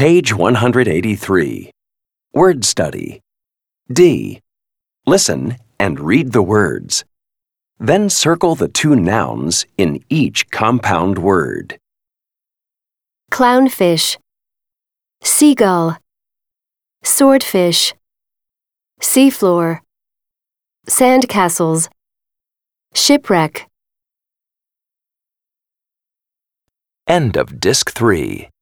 Page 183. Word study. D. Listen and read the words. Then circle the two nouns in each compound word. Clownfish, seagull, swordfish, seafloor, sandcastles, shipwreck. End of Disc 3.